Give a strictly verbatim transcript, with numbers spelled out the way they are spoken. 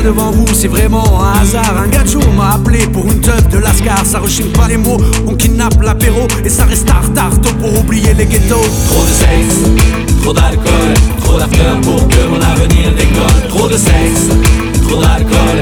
devant vous, c'est vraiment un hasard. Un gacho m'a appelé pour une teuf de Lascar. Ça rechine pas les mots, on kidnappe l'apéro et ça reste tard tard tôt pour oublier les ghettos. Trop de sexe, trop d'alcool, trop d'after pour que mon avenir décolle. Trop de sexe, trop d'alcool,